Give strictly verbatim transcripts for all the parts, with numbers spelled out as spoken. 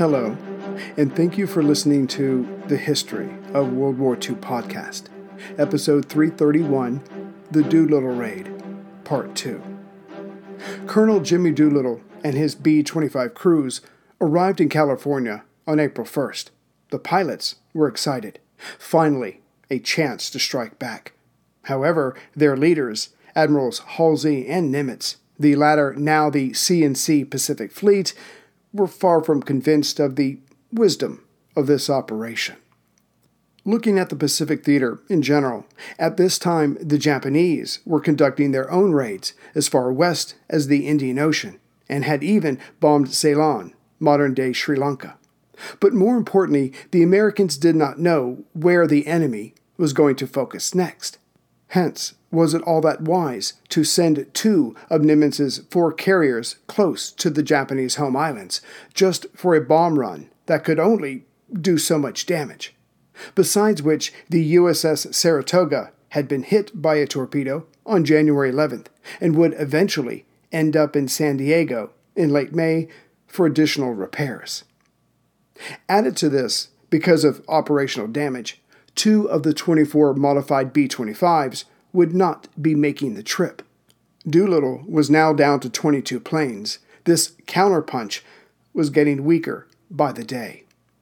Hello, and thank you for listening to the History of World War Two podcast, episode three thirty-one, The Doolittle Raid, part two. Colonel Jimmy Doolittle and his B twenty-five crews arrived in California on April first. The pilots were excited. Finally, a chance to strike back. However, their leaders, Admirals Halsey and Nimitz, the latter now the C and C Pacific Fleet, were far from convinced of the wisdom of this operation. Looking at the Pacific Theater in general, at this time the Japanese were conducting their own raids as far west as the Indian Ocean and had even bombed Ceylon, modern-day Sri Lanka. But more importantly, the Americans did not know where the enemy was going to focus next. Hence, was it all that wise to send two of Nimitz's four carriers close to the Japanese home islands, just for a bomb run that could only do so much damage? Besides which, the U S S Saratoga had been hit by a torpedo on January eleventh and would eventually end up in San Diego in late May for additional repairs. Added to this, because of operational damage, two of the twenty-four modified B twenty-fives would not be making the trip. Doolittle was now down to twenty-two planes. This counterpunch was getting weaker by the day.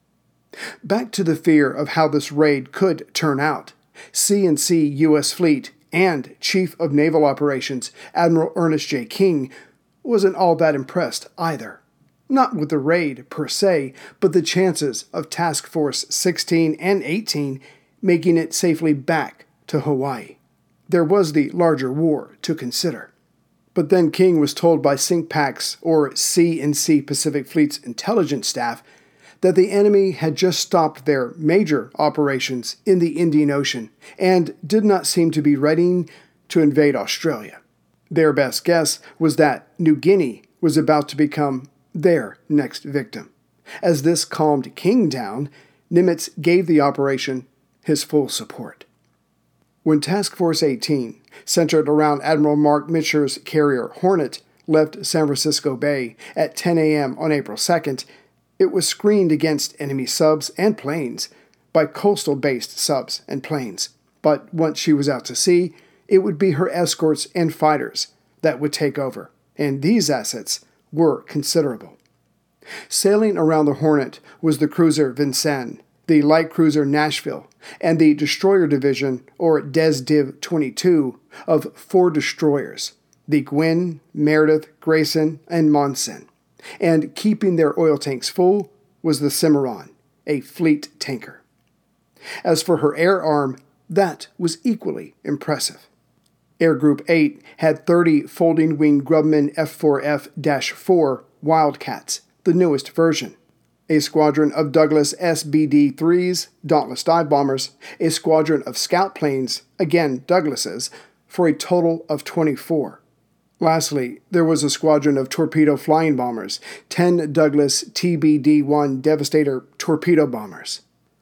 Back to the fear of how this raid could turn out, C and C U S Fleet and Chief of Naval Operations Admiral Ernest J. King wasn't all that impressed either. Not with the raid per se, but the chances of Task Force sixteen and eighteen making it safely back to Hawaii. There was the larger war to consider. But then King was told by CINCPAC's or C and C Pacific Fleet's intelligence staff that the enemy had just stopped their major operations in the Indian Ocean and did not seem to be ready to invade Australia. Their best guess was that New Guinea was about to become their next victim. As this calmed King down, Nimitz gave the operation his full support. When Task Force eighteen, centered around Admiral Mark Mitscher's carrier Hornet, left San Francisco Bay at ten a.m. on April second, it was screened against enemy subs and planes by coastal-based subs and planes. But once she was out to sea, it would be her escorts and fighters that would take over, and these assets were considerable. Sailing around the Hornet was the cruiser Vincennes, the light cruiser Nashville, and the destroyer division, or Des Div twenty-two, of four destroyers, the Gwynn, Meredith, Grayson, and Monson. And keeping their oil tanks full was the Cimarron, a fleet tanker. As for her air arm, that was equally impressive. Air Group eight had thirty folding-wing Grumman F four F four Wildcats, the newest version, a squadron of Douglas S B D threes, Dauntless dive bombers, a squadron of scout planes, again Douglasses, for a total of twenty-four. Lastly, there was a squadron of torpedo flying bombers, ten Douglas T B D one Devastator torpedo bombers.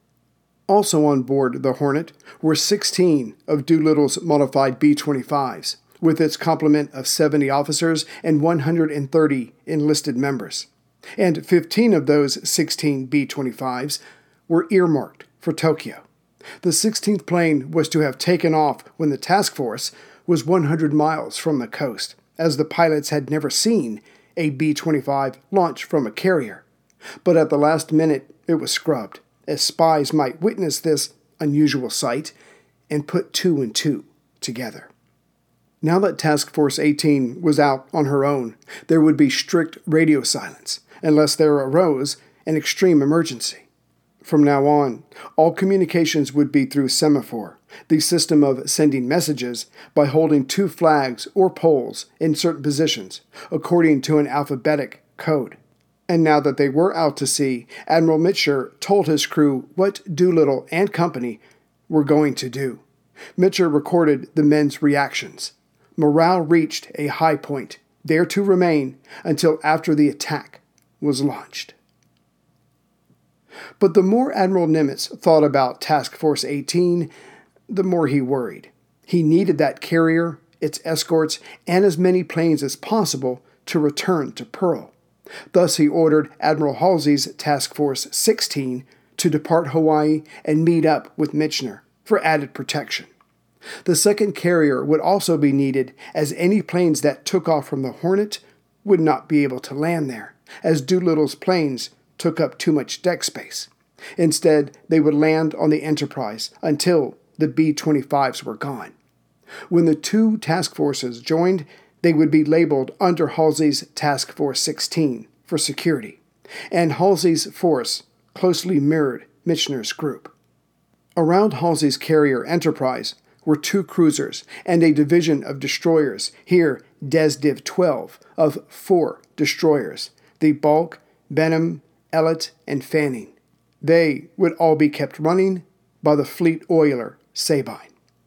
Also on board the Hornet were sixteen of Doolittle's modified B twenty-fives, with its complement of seventy officers and one hundred thirty enlisted members. And fifteen of those sixteen B twenty-fives were earmarked for Tokyo. The sixteenth plane was to have taken off when the task force was one hundred miles from the coast, as the pilots had never seen a B twenty-five launch from a carrier. But at the last minute, it was scrubbed, as spies might witness this unusual sight and put two and two together. Now that Task Force eighteen was out on her own, there would be strict radio silence, unless there arose an extreme emergency. From now on, all communications would be through semaphore, the system of sending messages by holding two flags or poles in certain positions, according to an alphabetic code. And now that they were out to sea, Admiral Mitscher told his crew what Doolittle and company were going to do. Mitscher recorded the men's reactions. Morale reached a high point, there to remain until after the attack was launched. But the more Admiral Nimitz thought about Task Force eighteen, the more he worried. He needed that carrier, its escorts, and as many planes as possible to return to Pearl. Thus, he ordered Admiral Halsey's Task Force sixteen to depart Hawaii and meet up with Michener for added protection. The second carrier would also be needed, as any planes that took off from the Hornet would not be able to land there, as Doolittle's planes took up too much deck space. Instead, they would land on the Enterprise until the B twenty-fives were gone. When the two task forces joined, they would be labeled under Halsey's Task Force sixteen for security, and Halsey's force closely mirrored Michener's group. Around Halsey's carrier Enterprise were two cruisers and a division of destroyers, here Desdiv twelve of four destroyers, the Bulk, Benham, Ellet, and Fanning. They would all be kept running by the fleet oiler Sabine.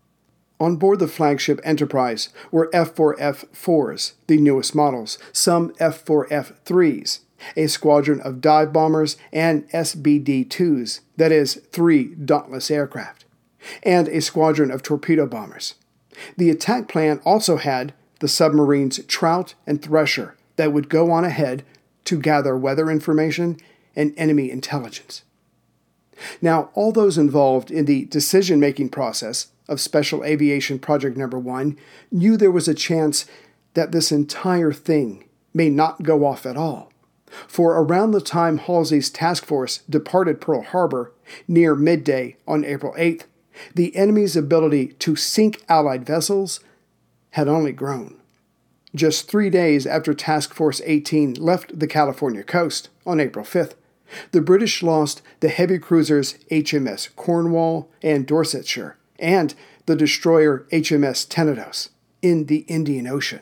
On board the flagship Enterprise were F four F fours, the newest models, some F four F threes, a squadron of dive bombers, and S B D twos, that is, three Dauntless aircraft, and a squadron of torpedo bombers. The attack plan also had the submarines Trout and Thresher that would go on ahead to gather weather information and enemy intelligence. Now, all those involved in the decision-making process of Special Aviation Project Number One knew there was a chance that this entire thing may not go off at all. For around the time Halsey's task force departed Pearl Harbor, near midday on April eighth, the enemy's ability to sink Allied vessels had only grown. Just three days after Task Force eighteen left the California coast on April fifth, the British lost the heavy cruisers H M S Cornwall and Dorsetshire, and the destroyer H M S Tenedos in the Indian Ocean.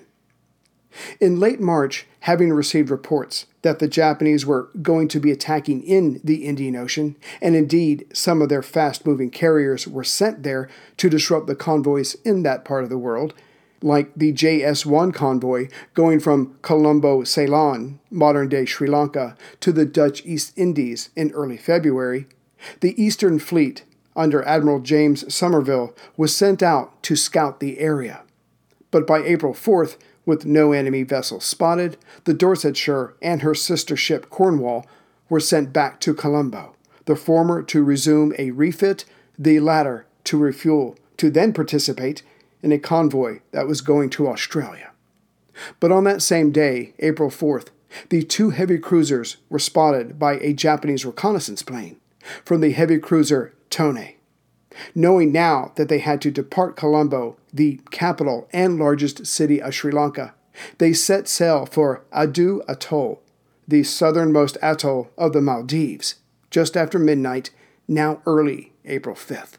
In late March, having received reports that the Japanese were going to be attacking in the Indian Ocean, and indeed some of their fast-moving carriers were sent there to disrupt the convoys in that part of the world, like the J S one convoy going from Colombo, Ceylon, modern-day Sri Lanka, to the Dutch East Indies in early February, the Eastern Fleet, under Admiral James Somerville, was sent out to scout the area. But by April fourth, with no enemy vessels spotted, the Dorsetshire and her sister ship Cornwall were sent back to Colombo, the former to resume a refit, the latter to refuel, to then participate in a convoy that was going to Australia. But on that same day, April fourth, the two heavy cruisers were spotted by a Japanese reconnaissance plane from the heavy cruiser Tone. Knowing now that they had to depart Colombo, the capital and largest city of Sri Lanka, they set sail for Adu Atoll, the southernmost atoll of the Maldives, just after midnight, now early April fifth.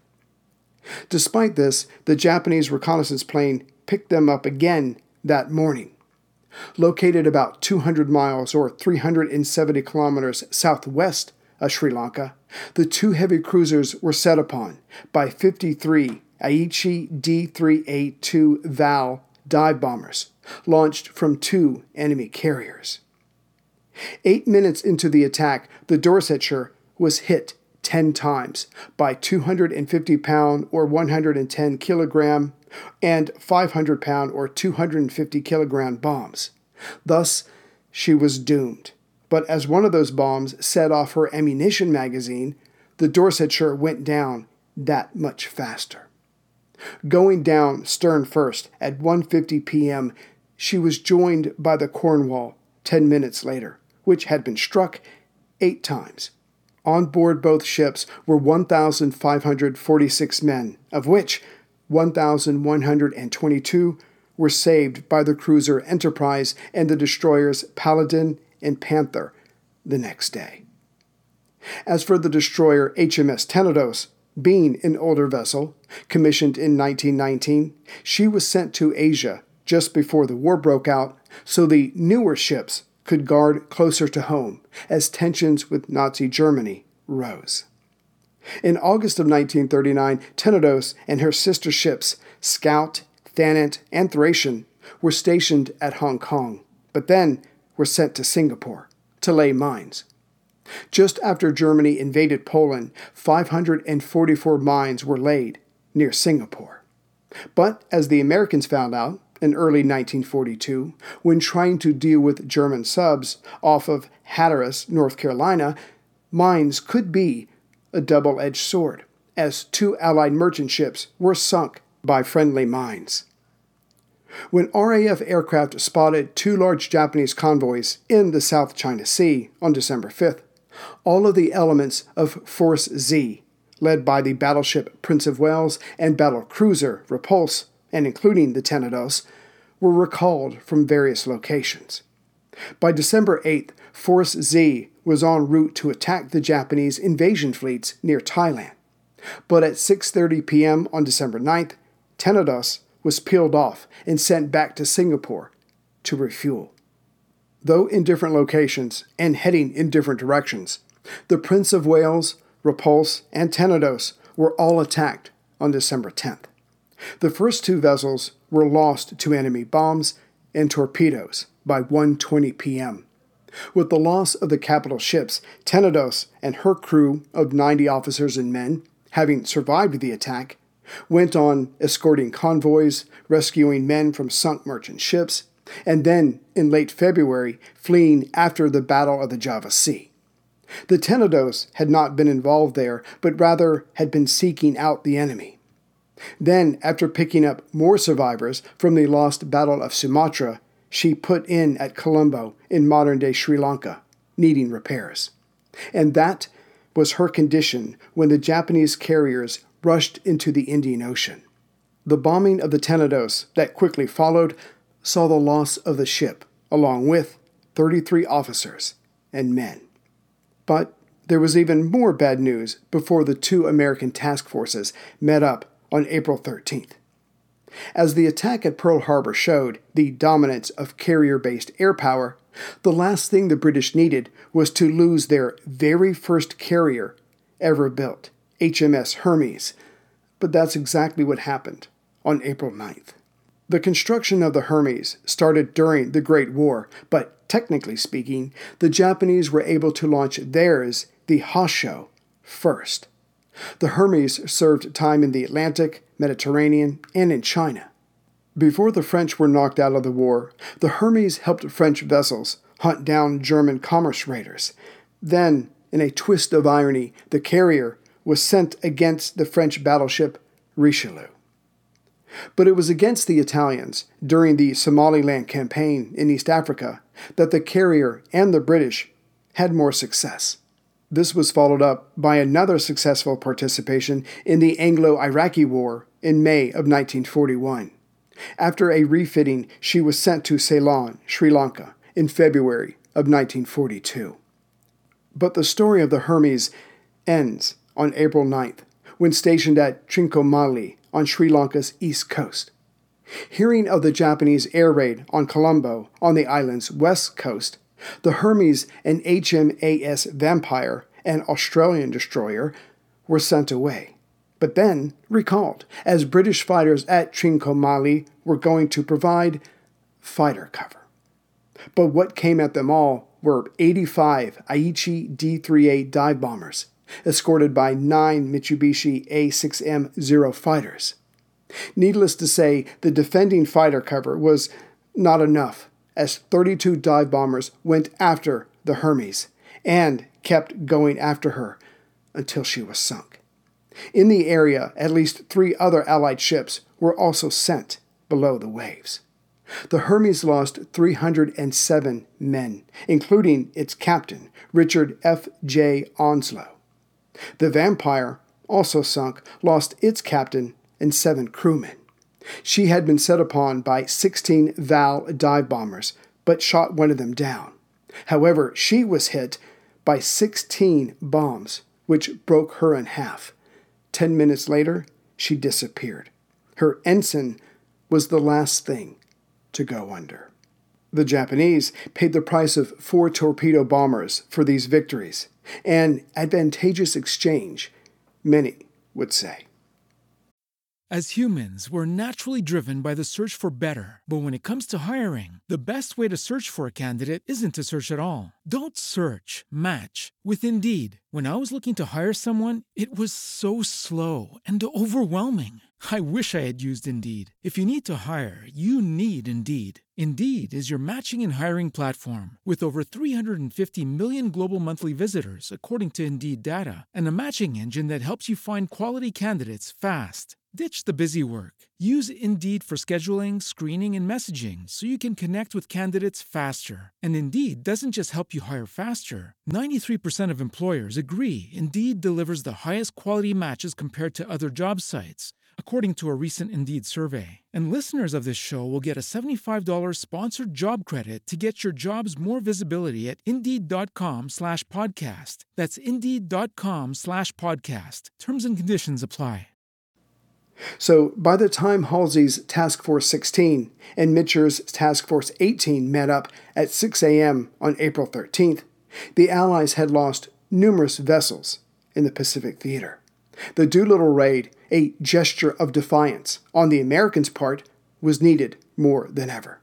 Despite this, the Japanese reconnaissance plane picked them up again that morning. Located about two hundred miles or three hundred seventy kilometers southwest of Sri Lanka, the two heavy cruisers were set upon by fifty-three Aichi D three eighty-two Val dive bombers, launched from two enemy carriers. Eight minutes into the attack, the Dorsetshire was hit ten times by two hundred fifty pound or one hundred ten kilogram and five hundred pound or two hundred fifty kilogram bombs. Thus, she was doomed. But as one of those bombs set off her ammunition magazine, the Dorsetshire went down that much faster. Going down stern first at one fifty p.m., she was joined by the Cornwall ten minutes later, which had been struck eight times. On board both ships were one thousand five hundred forty-six men, of which one thousand one hundred twenty-two were saved by the cruiser Enterprise and the destroyers Paladin and Panther the next day. As for the destroyer H M S Tenedos, being an older vessel, commissioned in nineteen nineteen, she was sent to Asia just before the war broke out, so the newer ships could guard closer to home as tensions with Nazi Germany rose. In August of nineteen thirty-nine, Tenedos and her sister ships, Scout, Thanet, and Thracian, were stationed at Hong Kong, but then were sent to Singapore to lay mines. Just after Germany invaded Poland, five hundred forty-four mines were laid near Singapore. But as the Americans found out, in early nineteen forty-two, when trying to deal with German subs off of Hatteras, North Carolina, mines could be a double-edged sword, as two Allied merchant ships were sunk by friendly mines. When R A F aircraft spotted two large Japanese convoys in the South China Sea on December fifth, all of the elements of Force Z, led by the battleship Prince of Wales and battlecruiser Repulse, and including the Tenedos, were recalled from various locations. By December eighth, Force Z was en route to attack the Japanese invasion fleets near Thailand. But at six thirty p.m. on December ninth, Tenedos was peeled off and sent back to Singapore to refuel. Though in different locations and heading in different directions, the Prince of Wales, Repulse, and Tenedos were all attacked on December tenth. The first two vessels were lost to enemy bombs and torpedoes by one twenty p.m. With the loss of the capital ships, Tenedos and her crew of ninety officers and men, having survived the attack, went on escorting convoys, rescuing men from sunk merchant ships, and then, in late February, fleeing after the Battle of the Java Sea. The Tenedos had not been involved there, but rather had been seeking out the enemy. Then, after picking up more survivors from the lost Battle of Sumatra, she put in at Colombo in modern-day Sri Lanka, needing repairs. And that was her condition when the Japanese carriers rushed into the Indian Ocean. The bombing of the Tenedos that quickly followed saw the loss of the ship, along with thirty-three officers and men. But there was even more bad news before the two American task forces met up on April thirteenth. As the attack at Pearl Harbor showed the dominance of carrier-based air power, the last thing the British needed was to lose their very first carrier ever built, H M S Hermes. But that's exactly what happened on April ninth. The construction of the Hermes started during the Great War, but technically speaking, the Japanese were able to launch theirs, the Hosho, first. The Hermes served time in the Atlantic, Mediterranean, and in China. Before the French were knocked out of the war, the Hermes helped French vessels hunt down German commerce raiders. Then, in a twist of irony, the carrier was sent against the French battleship Richelieu. But it was against the Italians during the Somaliland campaign in East Africa that the carrier and the British had more success. This was followed up by another successful participation in the Anglo-Iraqi War in May of nineteen forty-one. After a refitting, she was sent to Ceylon, Sri Lanka, in February of nineteen forty-two. But the story of the Hermes ends on April ninth, when stationed at Trincomalee on Sri Lanka's east coast. Hearing of the Japanese air raid on Colombo on the island's west coast, the Hermes and H M A S Vampire, an Australian destroyer, were sent away, but then recalled, as British fighters at Trincomalee were going to provide fighter cover. But what came at them all were eighty-five Aichi D thirty-eight dive bombers, escorted by nine Mitsubishi A six M Zero fighters. Needless to say, the defending fighter cover was not enough, as thirty-two dive bombers went after the Hermes and kept going after her until she was sunk. In the area, at least three other Allied ships were also sent below the waves. The Hermes lost three hundred seven men, including its captain, Richard F J Onslow. The Vampire, also sunk, lost its captain and seven crewmen. She had been set upon by sixteen Val dive bombers, but shot one of them down. However, she was hit by sixteen bombs, which broke her in half. Ten minutes later, she disappeared. Her ensign was the last thing to go under. The Japanese paid the price of four torpedo bombers for these victories, an advantageous exchange, many would say. As humans, we're naturally driven by the search for better. But when it comes to hiring, the best way to search for a candidate isn't to search at all. Don't search, match with Indeed. When I was looking to hire someone, it was so slow and overwhelming. I wish I had used Indeed. If you need to hire, you need Indeed. Indeed is your matching and hiring platform with over three hundred fifty million global monthly visitors, according to Indeed data, and a matching engine that helps you find quality candidates fast. Ditch the busy work. Use Indeed for scheduling, screening, and messaging so you can connect with candidates faster. And Indeed doesn't just help you hire faster. ninety-three percent of employers agree Indeed delivers the highest quality matches compared to other job sites, according to a recent Indeed survey. And listeners of this show will get a seventy-five dollars sponsored job credit to get your jobs more visibility at Indeed.com slash podcast. That's Indeed.com slash podcast. Terms and conditions apply. So by the time Halsey's Task Force sixteen and Mitcher's Task Force eighteen met up at six a.m. on April thirteenth, the Allies had lost numerous vessels in the Pacific Theater. The Doolittle raid, a gesture of defiance on the Americans' part, was needed more than ever.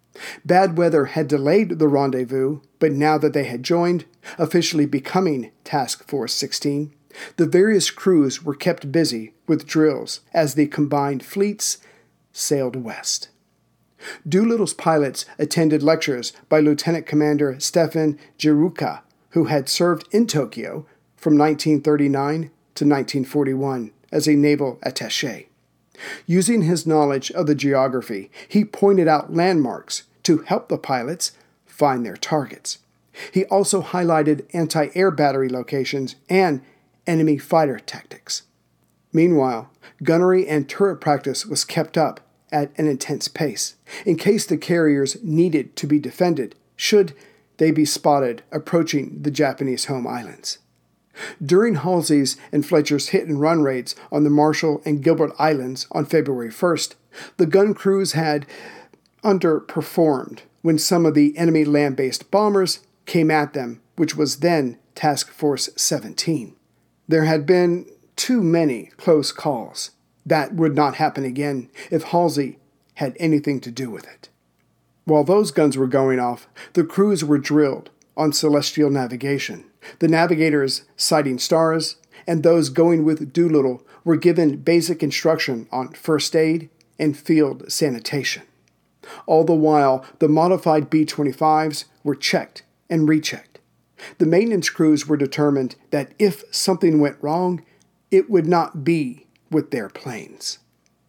Bad weather had delayed the rendezvous, but now that they had joined, officially becoming Task Force sixteen, the various crews were kept busy with drills as the combined fleets sailed west. Doolittle's pilots attended lectures by Lieutenant Commander Stefan Girouka, who had served in Tokyo from nineteen thirty-nine to nineteen forty-one as a naval attaché. Using his knowledge of the geography, he pointed out landmarks to help the pilots find their targets. He also highlighted anti-air battery locations and enemy fighter tactics. Meanwhile, gunnery and turret practice was kept up at an intense pace, in case the carriers needed to be defended should they be spotted approaching the Japanese home islands. During Halsey's and Fletcher's hit-and-run raids on the Marshall and Gilbert Islands on February first, the gun crews had underperformed when some of the enemy land-based bombers came at them, which was then Task Force seventeen. There had been too many close calls. That would not happen again if Halsey had anything to do with it. While those guns were going off, the crews were drilled on celestial navigation. The navigators sighting stars, and those going with Doolittle were given basic instruction on first aid and field sanitation. All the while, the modified B twenty-fives were checked and rechecked. The maintenance crews were determined that if something went wrong, it would not be with their planes.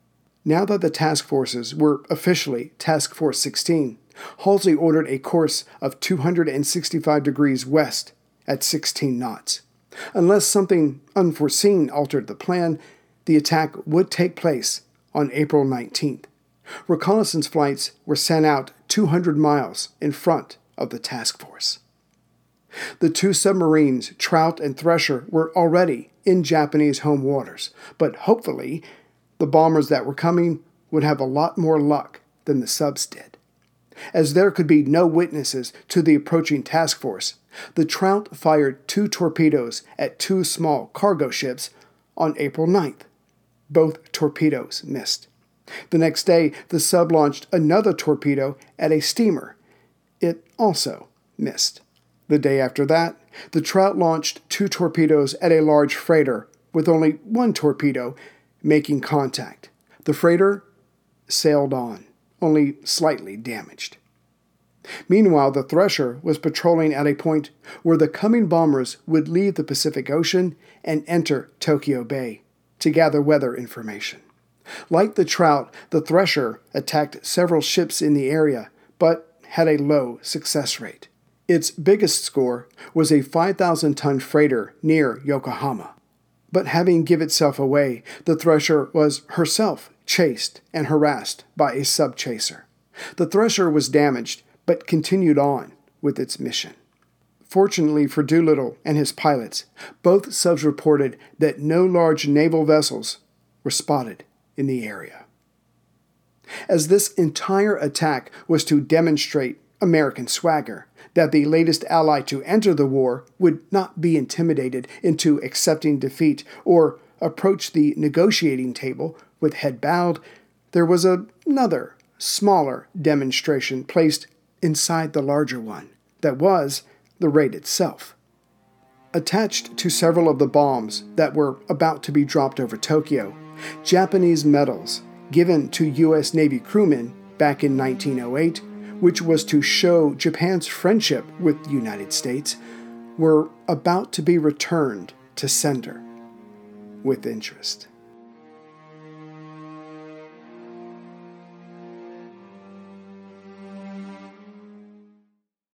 Now that the task forces were officially Task Force sixteen, Halsey ordered a course of two hundred sixty-five degrees west at sixteen knots. Unless something unforeseen altered the plan, the attack would take place on April nineteenth. Reconnaissance flights were sent out two hundred miles in front of the task force. The two submarines, Trout and Thresher, were already in Japanese home waters, but hopefully the bombers that were coming would have a lot more luck than the subs did. As there could be no witnesses to the approaching task force, the Trout fired two torpedoes at two small cargo ships on April ninth. Both torpedoes missed. The next day, the sub launched another torpedo at a steamer. It also missed. The day after that, the Trout launched two torpedoes at a large freighter, with only one torpedo making contact. The freighter sailed on, only slightly damaged. Meanwhile, the Thresher was patrolling at a point where the coming bombers would leave the Pacific Ocean and enter Tokyo Bay to gather weather information. Like the Trout, the Thresher attacked several ships in the area, but had a low success rate. Its biggest score was a five thousand ton freighter near Yokohama. But having give itself away, the Thresher was herself chased and harassed by a sub-chaser. The Thresher was damaged, but continued on with its mission. Fortunately for Doolittle and his pilots, both subs reported that no large naval vessels were spotted in the area. As this entire attack was to demonstrate American swagger, that the latest ally to enter the war would not be intimidated into accepting defeat or approach the negotiating table with head bowed, there was another, smaller demonstration placed inside the larger one, that was the raid itself. Attached to several of the bombs that were about to be dropped over Tokyo Japanese medals given to U S Navy crewmen back in nineteen oh eight, which was to show Japan's friendship with the United States, were about to be returned to sender with interest.